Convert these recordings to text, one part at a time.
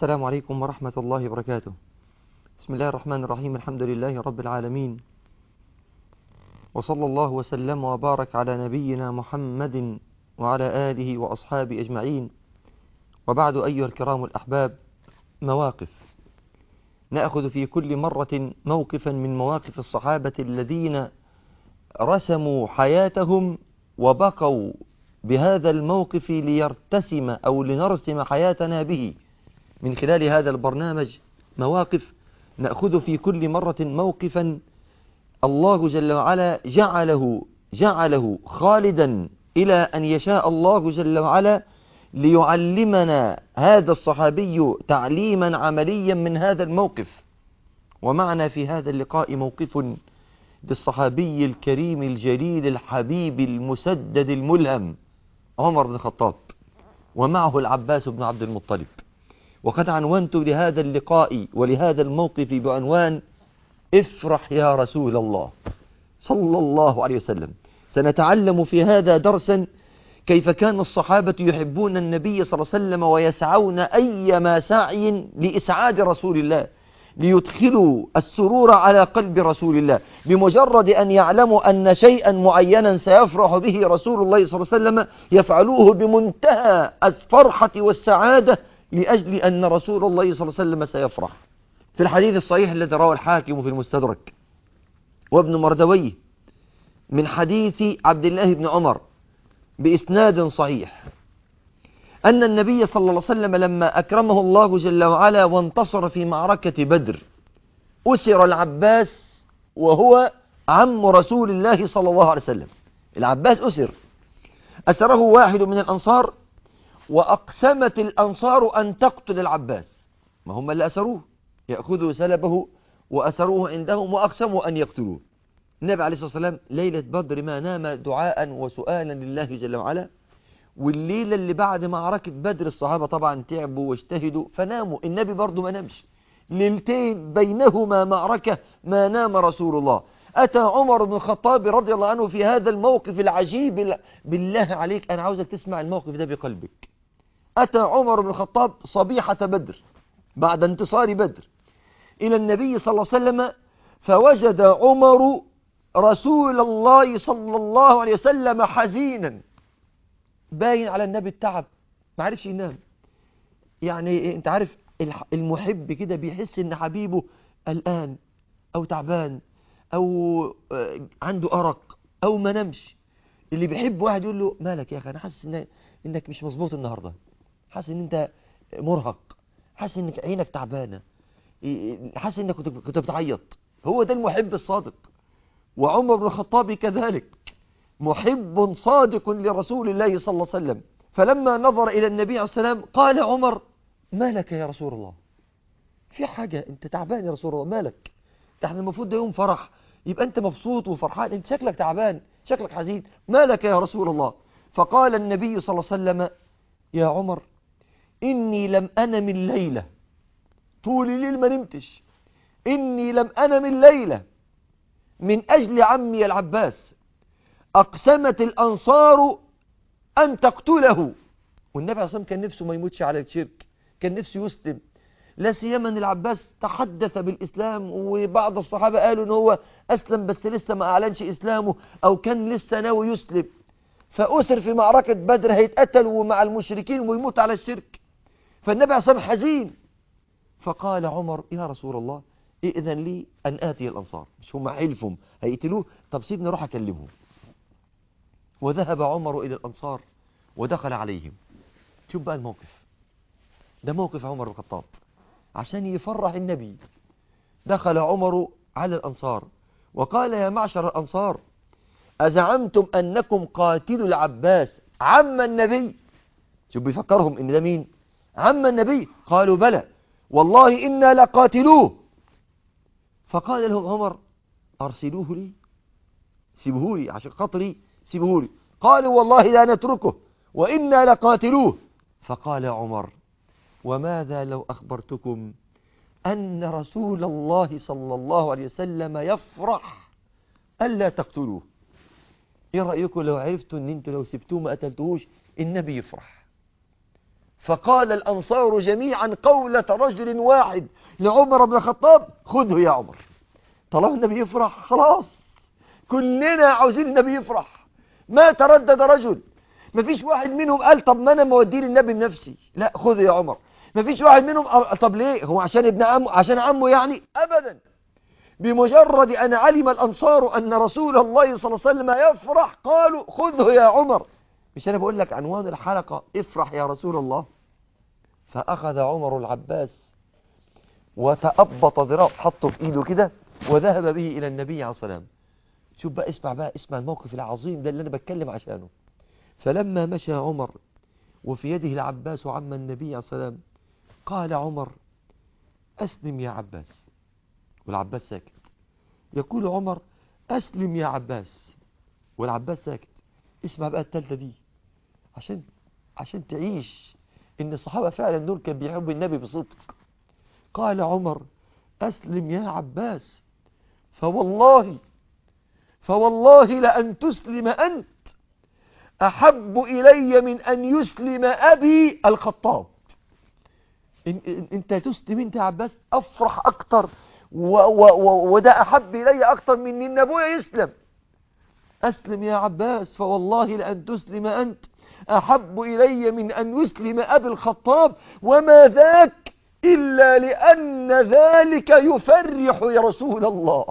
السلام عليكم ورحمة الله وبركاته. بسم الله الرحمن الرحيم. الحمد لله رب العالمين، وصلى الله وسلم وبارك على نبينا محمد وعلى آله وأصحابه أجمعين. وبعد، أيها الكرام الأحباب، مواقف نأخذ في كل مرة موقفا من مواقف الصحابة الذين رسموا حياتهم وبقوا بهذا الموقف ليرتسم أو لنرسم حياتنا به. من خلال هذا البرنامج مواقف نأخذ في كل مرة موقفا الله جل وعلا جعله خالدا إلى أن يشاء الله جل وعلا، ليعلمنا هذا الصحابي تعليما عمليا من هذا الموقف. ومعنا في هذا اللقاء موقف للصحابي الكريم الجليل الحبيب المسدد الملهم عمر بن الخطاب، ومعه العباس بن عبد المطلب. وقد عنونت لهذا اللقاء ولهذا الموقف بعنوان افرح يا رسول الله صلى الله عليه وسلم. سنتعلم في هذا درسا كيف كان الصحابة يحبون النبي صلى الله عليه وسلم ويسعون أيما سعي لإسعاد رسول الله، ليدخلوا السرور على قلب رسول الله. بمجرد أن يعلموا أن شيئا معينا سيفرح به رسول الله صلى الله عليه وسلم يفعلوه بمنتهى الفرحة والسعادة، لأجل أن رسول الله صلى الله عليه وسلم سيفرح. في الحديث الصحيح الذي رواه الحاكم في المستدرك وابن مردويه من حديث عبد الله بن عمر بإسناد صحيح، أن النبي صلى الله عليه وسلم لما أكرمه الله جل وعلا وانتصر في معركة بدر، أسر العباس وهو عم رسول الله صلى الله عليه وسلم. العباس أسره واحد من الأنصار، وأقسمت الأنصار أن تقتل العباس. ما هم اللي أسروه، يأخذوا سلبه وأسروه عندهم وأقسموا أن يقتلوه. النبي عليه الصلاة والسلام ليلة بدر ما نام دعاء وسؤالا لله جل وعلا. والليلة اللي بعد معركة بدر الصحابة طبعا تعبوا واجتهدوا فناموا، النبي برضو ما نامش. ليلتين بينهما معركة ما نام رسول الله. أتى عمر بن الخطاب رضي الله عنه في هذا الموقف العجيب. بالله عليك أنا عاوزك تسمع الموقف ده بقلبك. أتى عمر بن الخطاب صبيحة بدر بعد انتصار بدر إلى النبي صلى الله عليه وسلم، فوجد عمر رسول الله صلى الله عليه وسلم حزينا، باين على النبي التعب، ما عرفش ينام. يعني انت عارف المحب كده بيحس ان حبيبه قلقان او تعبان او عنده أرق او ما نمش. اللي بيحب واحد يقول له مالك يا اخي، انا حاسس انك مش مظبوط النهارده، حاسس ان انت مرهق، حاسس انك عينك تعبانه، حاسس انك كنت بتعيط. هو ده المحب الصادق. وعمر بن الخطاب كذلك محب صادق لرسول الله صلى الله عليه وسلم. فلما نظر إلى النبي عليه السلام قال عمر ما لك يا رسول الله، في حاجة، انت تعبان يا رسول الله، مالك؟ احنا المفروض ده يوم فرح، يبقى انت مبسوط وفرحان، انت شكلك تعبان، شكلك حزين، ما لك يا رسول الله؟ فقال النبي صلى الله عليه وسلم يا عمر إني لم أنم الليلة، طول الليل ما نمتش، إني لم أنم الليلة من أجل عمي العباس، أقسمت الأنصار أن تقتله. والنبي عليه الصلاة والسلام كان نفسه ما يموتش على الشرك، كان نفسه يسلم، لا سيما أن العباس تحدث بالإسلام، وبعض الصحابة قالوا أن هو أسلم بس لسه ما أعلنش إسلامه، أو كان لسه ناوي يسلم، فأسر في معركة بدر، هيتقتل ومع المشركين ويموت على الشرك. فالنبي عليه الصلاة والسلام حزين. فقال عمر يا رسول الله إذن لي أن آتي الأنصار، مش هم حلفهم هيقتلوه، طب سيبني أروح أكلمهم. وذهب عمر إلى الأنصار ودخل عليهم. شوف بقى الموقف ده، موقف عمر بن الخطاب عشان يفرح النبي. دخل عمر على الأنصار وقال يا معشر الأنصار أزعمتم أنكم قاتلوا العباس عم النبي؟ شوف بيفكرهم إن ده مين؟ عم النبي. قالوا بلى والله إنا لقاتلوه. فقال لهم عمر أرسلوه لي، سيبوه لي عشان خاطري، سيبوه لي. قالوا والله لا نتركه وإنا لقاتلوه. فقال عمر وماذا لو أخبرتكم أن رسول الله صلى الله عليه وسلم يفرح ألا تقتلوه؟ ايه رأيكم لو عرفتوا ان انتوا لو سبتوه ما قتلتوهوش النبي يفرح؟ فقال الأنصار جميعا قولة رجل واحد لعمر بن الخطاب: خذه يا عمر. طالما النبي يفرح خلاص، كلنا عاوزين النبي يفرح. ما تردد رجل، ما فيش واحد منهم قال طب ما انا موديه للنبي بنفسي، لا خذه يا عمر. ما فيش واحد منهم قال طب ليه، هو عشان ابن عمه، عشان عمه يعني؟ ابدا. بمجرد ان علم الانصار ان رسول الله صلى الله عليه وسلم يفرح قالوا: خذه يا عمر. مش انا بقول لك عنوان الحلقة افرح يا رسول الله؟ فاخذ عمر العباس وتأبط ذراعه، حطه في ايده كده وذهب به الى النبي عليه الصلاة والسلام. شوف بقى، اسمع الموقف العظيم ده اللي انا بتكلم عشانه. فلما مشى عمر وفي يده العباس عم النبي عليه الصلاة والسلام، قال عمر: أسلم يا عباس. والعباس ساكت. يقول عمر: أسلم يا عباس. والعباس ساكت. اسمع بقى التالتة دي عشان تعيش إن الصحابة فعلا دول كانوا بيحبوا النبي بصدق. قال عمر: أسلم يا عباس، فوالله لأن تسلم أنت أحب إلي من أن يسلم أبي الخطاب. انت تسلم انت يا عباس افرح اكتر، وده احب الي اكتر من ان ابويا يسلم. اسلم يا عباس، فوالله لان تسلم انت احب الي من ان يسلم ابي الخطاب، وما ذاك الا لان ذلك يفرح يا رسول الله.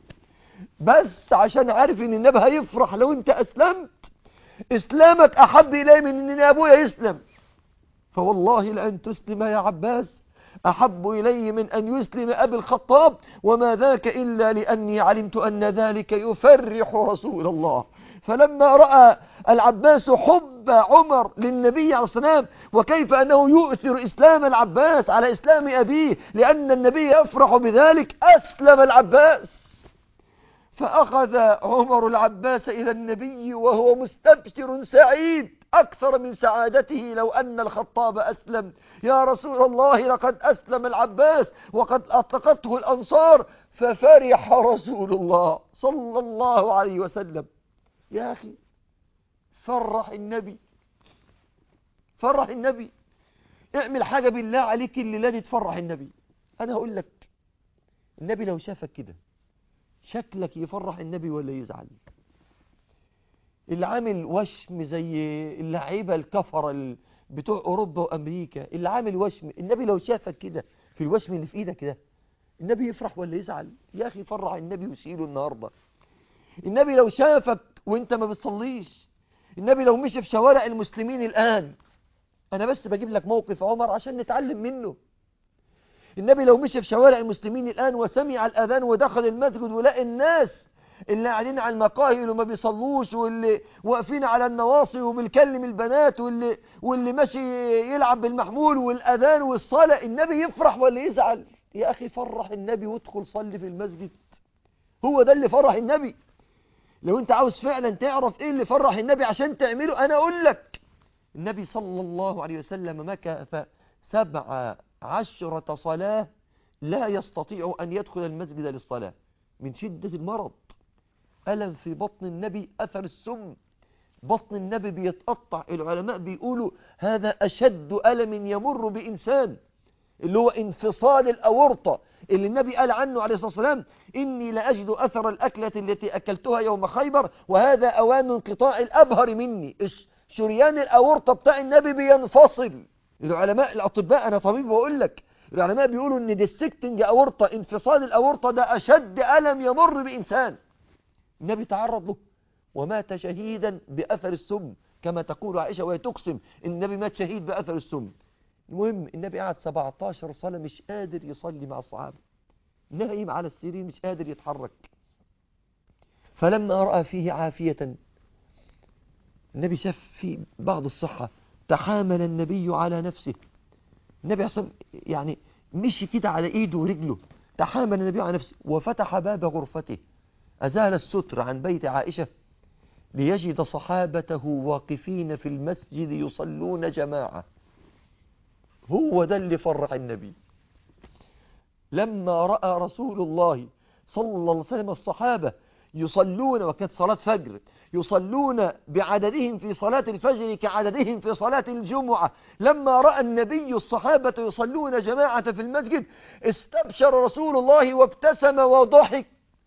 بس عشان عارف ان النبي هيفرح لو انت اسلمت، اسلامك احب الي من ان ابويا يسلم. فوالله لأن تسلم يا عباس أحب إلي من أن يسلم أبي الخطاب، وما ذاك إلا لأني علمت أن ذلك يفرح رسول الله. فلما رأى العباس حب عمر للنبي عليه الصلاة والسلام، وكيف أنه يؤثر إسلام العباس على إسلام أبيه لأن النبي يفرح بذلك، أسلم العباس. فأخذ عمر العباس إلى النبي وهو مستبشر سعيد أكثر من سعادته لو أن الخطاب أسلم. يا رسول الله، لقد أسلم العباس وقد أطلقته الأنصار. ففرح رسول الله صلى الله عليه وسلم. يا أخي فرح النبي، فرح النبي. اعمل حاجة بالله عليك اللي لا تفرح النبي. أنا هقول لك، النبي لو شافك كده شكلك يفرح النبي ولا يزعل؟ اللي عامل وشم زي اللعيبه الكفره بتوع اوروبا وامريكا، اللي عامل وشم، النبي لو شافك كده في الوشم اللي في ايدك ده، النبي يفرح ولا يزعل؟ يا اخي فرح النبي وسيله النهارده. النبي لو شافك وانت ما بتصليش، النبي لو مشي في شوارع المسلمين الان، انا بس بجيب لك موقف عمر عشان نتعلم منه. النبي لو مشي في شوارع المسلمين الآن وسمع الأذان ودخل المسجد ولقى الناس اللي قاعدين على المقاهي وما بيصلوش، واللي واقفين على النواصي وبيكلم البنات، واللي ماشي يلعب بالمحمول، والأذان والصلاة، النبي يفرح ولا يزعل؟ يا أخي فرح النبي وادخل صلي في المسجد. هو ده اللي فرح النبي. لو انت عاوز فعلا تعرف ايه اللي فرح النبي عشان تعمله، انا اقول لك. النبي صلى الله عليه وسلم مكث 17 صلاة لا يستطيع أن يدخل المسجد للصلاة من شدة المرض. ألم في بطن النبي، أثر السم، بطن النبي بيتقطع. العلماء بيقولوا هذا أشد ألم يمر بإنسان، اللي هو انفصال الأورطة، اللي النبي قال عنه عليه الصلاة والسلام: إني لأجد أثر الأكلة التي أكلتها يوم خيبر وهذا أوان انقطاع الأبهر مني. شريان الأورطة بتاع النبي بينفصل. العلماء الأطباء، أنا طبيب بقول لك، العلماء بيقولوا إن ديستكتنج أورطة، انفصال الأورطة، ده أشد ألم يمر بإنسان. النبي تعرض له ومات شهيدا بأثر السم، كما تقول عائشة وهي تقسم إن النبي مات شهيد بأثر السم. المهم النبي قعد 17 صلاة مش قادر يصلي مع الصحابة، نايم على السرير مش قادر يتحرك. فلما رأى فيه عافية، النبي شاف فيه بعض الصحة، تحامل النبي على نفسه. النبي يعني مشي كده على ايده ورجله، تحامل النبي على نفسه وفتح باب غرفته، أزال الستر عن بيت عائشة ليجد صحابته واقفين في المسجد يصلون جماعة. هو ده اللي فرح النبي. لما رأى رسول الله صلى الله عليه وسلم الصحابة يصلون، وكانت صلاة فجر، يصلون بعددهم في صلاة الفجر كعددهم في صلاة الجمعة. لما رأى النبي الصحابة يصلون جماعة في المسجد استبشر رسول الله وابتسم وضحك.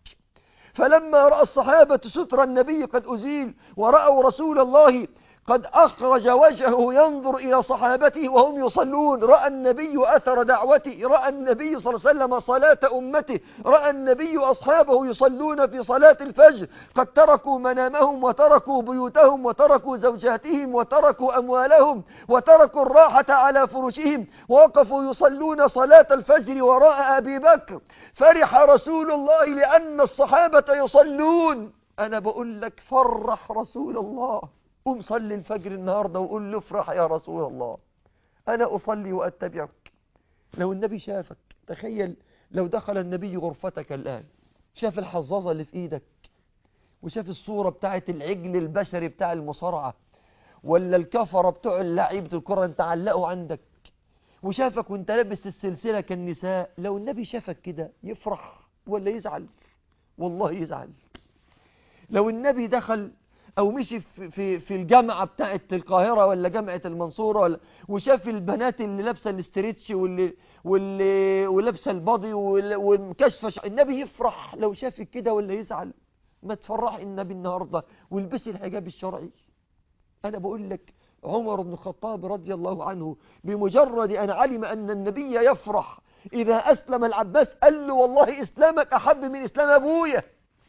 فلما رأى الصحابة ستر النبي قد أزيل ورأوا رسول الله قد أخرج وجهه ينظر إلى صحابته وهم يصلون، رأى النبي أثر دعوته، رأى النبي صلى الله عليه وسلم صلاة أمته، رأى النبي أصحابه يصلون في صلاة الفجر، قد تركوا منامهم وتركوا بيوتهم وتركوا زوجاتهم وتركوا أموالهم وتركوا الراحة على فرشهم ووقفوا يصلون صلاة الفجر وراء أبي بكر. فرح رسول الله لأن الصحابة يصلون. أنا بقول لك فرح رسول الله، قم صلي الفجر النهاردة وقول له افرح يا رسول الله، أنا أصلي وأتبعك. لو النبي شافك، تخيل لو دخل النبي غرفتك الآن، شاف الحظاظة اللي في إيدك، وشاف الصورة بتاعت العجل البشري بتاع المصارعة، ولا الكفرة بتوع لعيبة الكرة انت علقوا عندك، وشافك وانت لابس السلسلة كالنساء، لو النبي شافك كده يفرح ولا يزعل؟ والله يزعل. لو النبي دخل او مشي في الجامعة بتاعت القاهرة ولا جامعة المنصورة وشاف البنات اللي لابسه الاستريتش واللي ولابسه البادي ومكشفه، النبي يفرح لو شافك كده ولا يزعل؟ ما تفرح النبي النهارده والبسي الحجاب الشرعي. انا بقول لك عمر بن الخطاب رضي الله عنه بمجرد ان علم ان النبي يفرح اذا اسلم العباس قال له والله اسلامك احب من اسلام ابويا.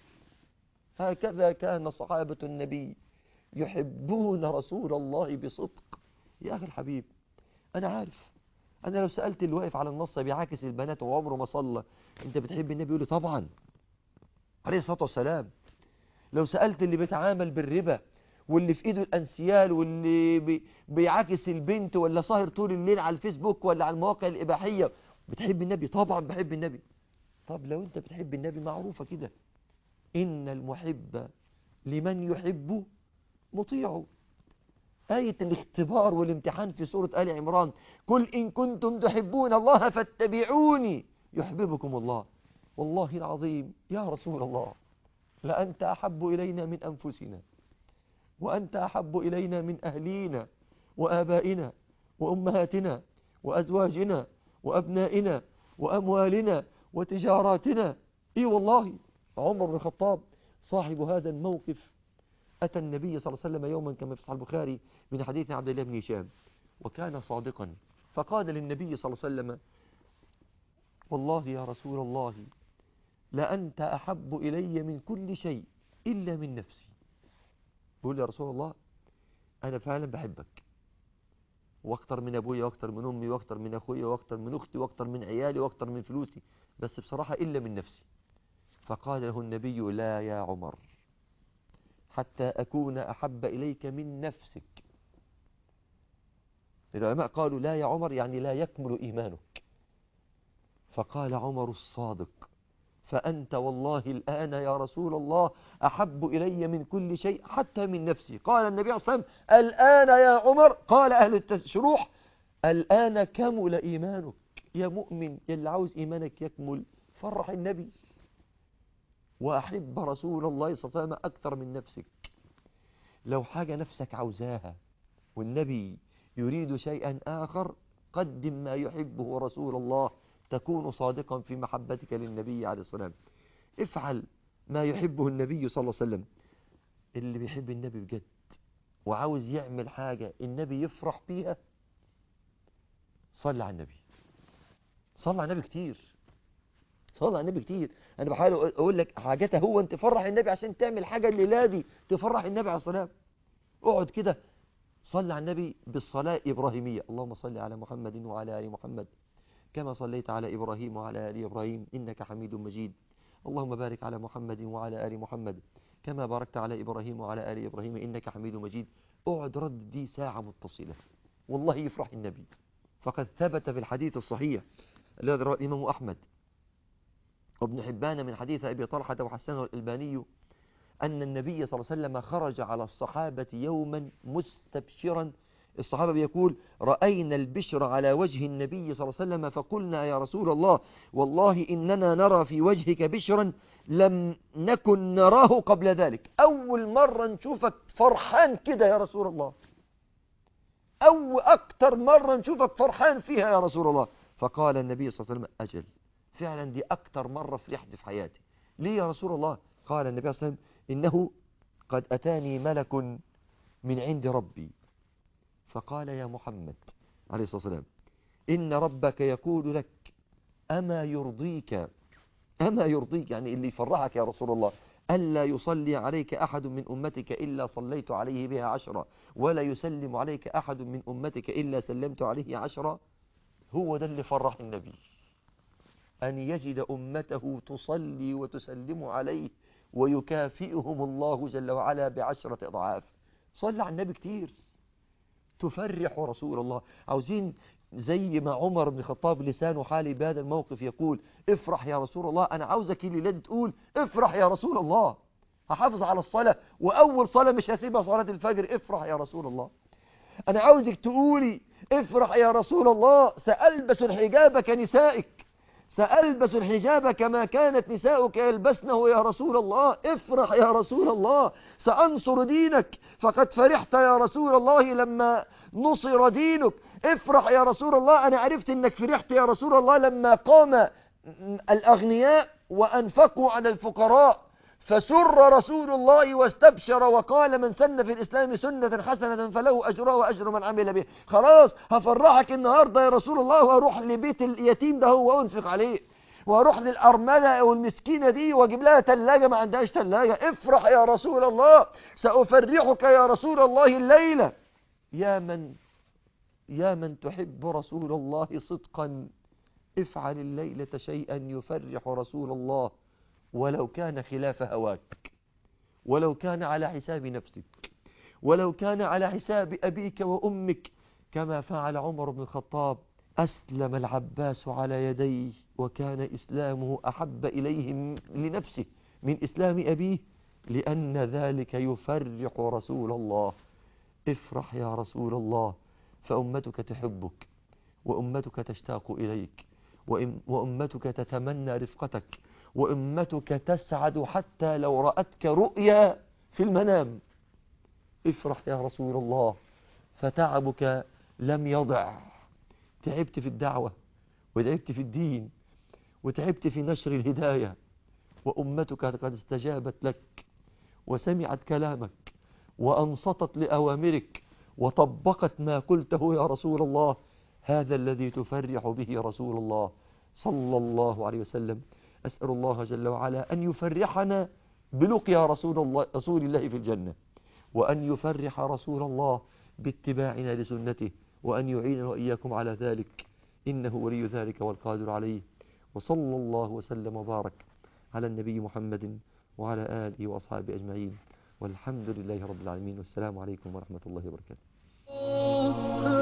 هكذا كان صحابة النبي يحبون رسول الله بصدق. يا أخي الحبيب، أنا عارف، أنا لو سألت اللي واقف على النص بيعاكس البنات وعمره ما صلى أنت بتحب النبي؟ يقول لي طبعا عليه الصلاة والسلام. لو سألت اللي بيتعامل بالربا واللي في إيده الأنسيال واللي بيعاكس البنت ولا ساهر طول الليل على الفيسبوك ولا على المواقع الإباحية، بتحب النبي؟ طبعا بحب النبي. طب لو أنت بتحب النبي، معروفة كده، إن المحب لمن يحب مطيعه. آية الاختبار والامتحان في سورة آل عمران، قل إن كنتم تحبون الله فاتبعوني يحببكم الله. والله العظيم يا رسول الله، لأنت أحب إلينا من أنفسنا، وأنت أحب إلينا من أهلينا وآبائنا وأمهاتنا وأزواجنا وأبنائنا وأموالنا وتجاراتنا. إيه والله. عمر بن الخطاب صاحب هذا الموقف أتى النبي صلى الله عليه وسلم يوما كما في صحيح البخاري من حديث عبد الله بن هشام، وكان صادقا، فقال للنبي صلى الله عليه وسلم والله يا رسول الله لأنت أحب إلي من كل شيء إلا من نفسي. بقول يا رسول الله أنا فعلا بحبك، واكتر من أبويا واكتر من أمي واكتر من أخويا واكتر من أختي واكتر من عيالي واكتر من فلوسي، بس بصراحة إلا من نفسي. فقال له النبي لا يا عمر حتى أكون أحب إليك من نفسك. العلماء قالوا لا يا عمر يعني لا يكمل إيمانك. فقال عمر الصادق فأنت والله الآن يا رسول الله أحب إلي من كل شيء حتى من نفسي. قال النبي عليه الصلاة والسلام الآن يا عمر، قال أهل الشروح الآن كمل إيمانك يا مؤمن، يلي عاوز إيمانك يكمل فرح النبي وأحب رسول الله صلى الله عليه وسلم أكثر من نفسك. لو حاجة نفسك عاوزاها والنبي يريد شيئا آخر قدم ما يحبه رسول الله، تكون صادقا في محبتك للنبي عليه الصلاة والسلام. افعل ما يحبه النبي صلى الله عليه وسلم. اللي بيحب النبي بجد وعاوز يعمل حاجة النبي يفرح بيها، صلى على النبي، صلى على النبي كتير، صلى على النبي كتير. انا بحاول اقول لك حاجتها هو انت تفرح النبي عشان تعمل حاجة الليلة دي تفرح النبي عليه الصلاة والسلام. اقعد كده صلى على النبي بالصلاة الإبراهيمية، اللهم صل على محمد وعلى آل محمد كما صليت على إبراهيم وعلى آل إبراهيم إنك حميد مجيد. اللهم بارك على محمد وعلى آل محمد كما باركت على إبراهيم وعلى آل إبراهيم إنك حميد مجيد. اقعد رد دي ساعة متصلة والله يفرح النبي. فقد ثبت في الحديث الصحيح الذي رواه الإمام أحمد وابن حبان من حديث أبي طلحة وحسنه الألباني أن النبي صلى الله عليه وسلم خرج على الصحابة يوما مستبشرا. الصحابة بيقول رأينا البشر على وجه النبي صلى الله عليه وسلم فقلنا يا رسول الله والله إننا نرى في وجهك بشرا لم نكن نراه قبل ذلك. أول مرة نشوفك فرحان كده يا رسول الله، أو أكتر مرة نشوفك فرحان فيها يا رسول الله. فقال النبي صلى الله عليه وسلم أجل، فعلا دي أكتر مرة فرحت في حياتي. ليه يا رسول الله؟ قال النبي صلى الله عليه وسلم إنه قد أتاني ملك من عند ربي فقال يا محمد عليه الصلاة والسلام إن ربك يقول لك أما يرضيك، أما يرضيك يعني اللي يفرحك يا رسول الله، ألا يصلي عليك أحد من أمتك إلا صليت عليه بها 10، ولا يسلم عليك أحد من أمتك إلا سلمت عليه 10. هو ده اللي فرح النبي، أن يجد أمته تصلي وتسلم عليه ويكافئهم الله جل وعلا ب10 أضعاف. صلى على النبي كتير تفرح رسول الله. عاوزين زي ما عمر بن الخطاب لسانه حالي بهذا الموقف يقول افرح يا رسول الله، أنا عاوزك الليلة تقول افرح يا رسول الله، هحافظ على الصلاة وأول صلاة مش هسيبها صلاة الفجر، افرح يا رسول الله. أنا عاوزك تقولي افرح يا رسول الله، سألبس الحجاب كنسائك، سألبس الحجاب كما كانت نساؤك يلبسنه يا رسول الله، افرح يا رسول الله، سأنصر دينك فقد فرحت يا رسول الله لما نصر دينك، افرح يا رسول الله، أنا عرفت أنك فرحت يا رسول الله لما قام الأغنياء وأنفقوا على الفقراء، فسر رسول الله واستبشر وقال من سن في الإسلام سنة حسنة فله أجرها وأجر من عمل به. خلاص هفرحك النهاردة يا رسول الله، وأروح لبيت اليتيم ده وأنفق عليه، وأروح للأرملة أو المسكينة دي وأجيب لها ثلاجة ما عندهاش ثلاجة. افرح يا رسول الله، سأفرحك يا رسول الله الليلة. يا من تحب رسول الله صدقا، افعل الليلة شيئا يفرح رسول الله ولو كان خلاف هواك، ولو كان على حساب نفسك، ولو كان على حساب أبيك وأمك، كما فعل عمر بن الخطاب. أسلم العباس على يديه وكان إسلامه أحب إليه لنفسه من إسلام أبيه، لأن ذلك يفرح رسول الله. افرح يا رسول الله، فأمتك تحبك، وأمتك تشتاق إليك، وأمتك تتمنى رفقتك، وأمتك تسعد حتى لو رأتك رؤيا في المنام. افرح يا رسول الله، فتعبك لم يضع. تعبت في الدعوة، وتعبت في الدين، وتعبت في نشر الهداية، وأمتك قد استجابت لك وسمعت كلامك وأنصتت لأوامرك وطبقت ما قلته يا رسول الله. هذا الذي تفرح به رسول الله صلى الله عليه وسلم. أسأل الله جل وعلا أن يفرحنا بلقيا رسول الله في الجنة، وأن يفرح رسول الله باتباعنا لسنته، وأن يعيننا وإياكم على ذلك، إنه ولي ذلك والقادر عليه. وصلى الله وسلم وبارك على النبي محمد وعلى آله وأصحابه أجمعين، والحمد لله رب العالمين، والسلام عليكم ورحمة الله وبركاته.